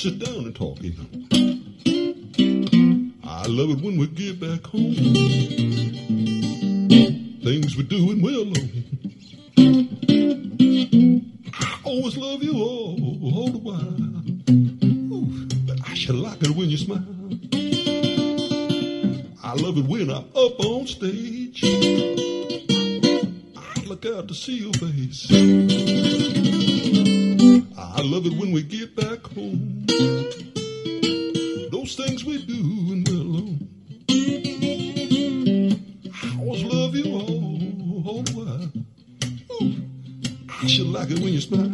sit down and talk, you know. I love it when we get back home. Things we're doing well on. I always love you all the while. Ooh, but I should like it when you smile. I love it when I'm up on stage. I look out to see your face. I love it when we get back home. Those things we do when we're alone. I always love you all the while. Ooh, I should like it when you smile.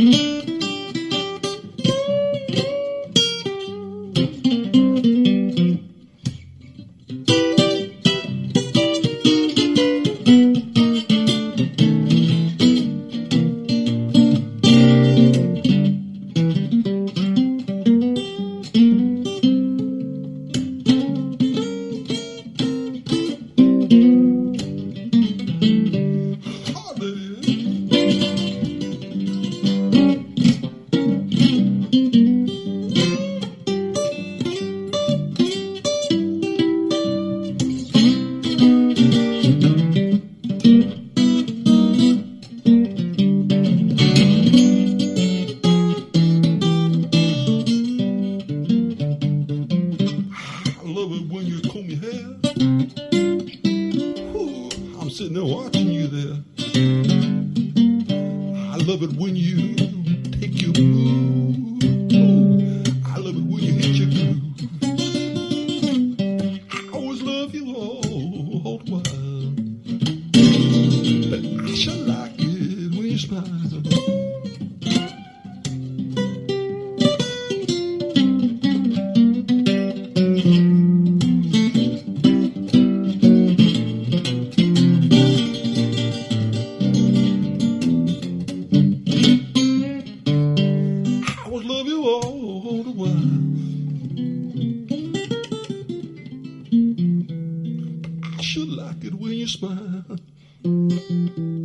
Sitting there watching you there. I love it when you take your move. I love it when you hit your groove. I always love you all the while. But I sure like it when you smile. Love you all the while. I should like it when you smile.